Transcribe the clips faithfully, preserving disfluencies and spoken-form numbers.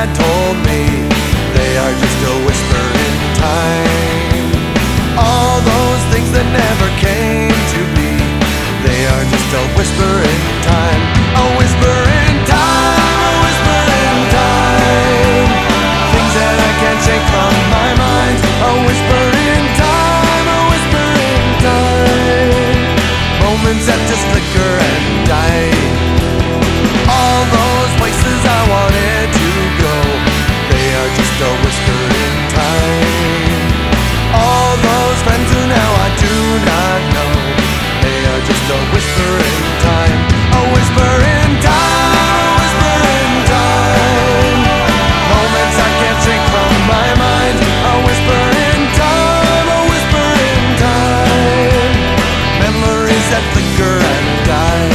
had told me they are just a whisper in time. All those things that never came to be, they are just a whisper in time. A whisper in time, a whisper in time. Things that I can't shake from my mind. A whisper in time, a whisper in time. Moments that just flicker and die. All those places I wanted to go, they are just a whisper in time. All those friends who now I do not know, they are just a whisper in time. A whisper in time, a whisper in time. Moments I can't shake from my mind. A whisper in time, a whisper in time. Memories that flicker and die.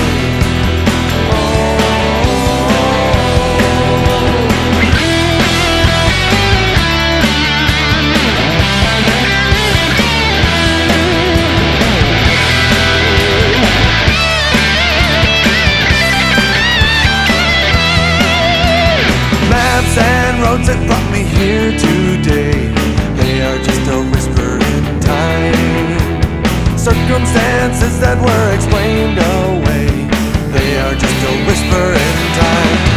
Maps and roads that brought me here today, they are just a whisper in time. Circumstances that were explained away, they are just a whisper in time.